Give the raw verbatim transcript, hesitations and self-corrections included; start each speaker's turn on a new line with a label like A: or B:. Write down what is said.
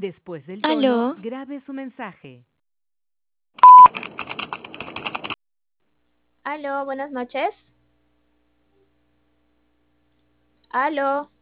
A: Después del tono,
B: Aló,
A: grabe su mensaje.
C: Aló, buenas noches. Aló.